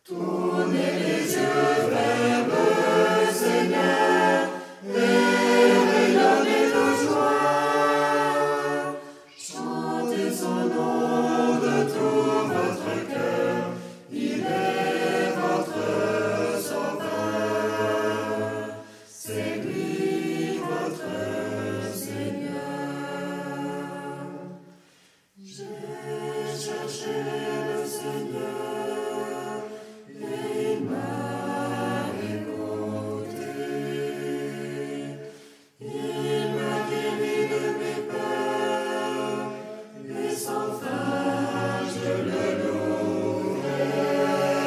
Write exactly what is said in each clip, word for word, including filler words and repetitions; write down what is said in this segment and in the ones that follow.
Tournez les yeux vers le Seigneur et rayonnez de joie. Chantez son nom de tout votre cœur, il est votre sauveur. C'est lui votre Seigneur. J'ai cherché le Seigneur et il m'a écouté. Il m'a guéri de mes peurs et sans fin je le louerai.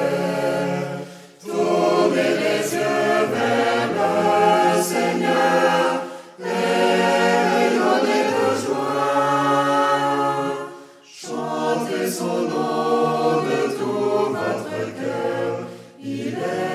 Tournez les yeux vers le Seigneur et rayonnez de joie. Chantez son nom de tout votre cœur, il est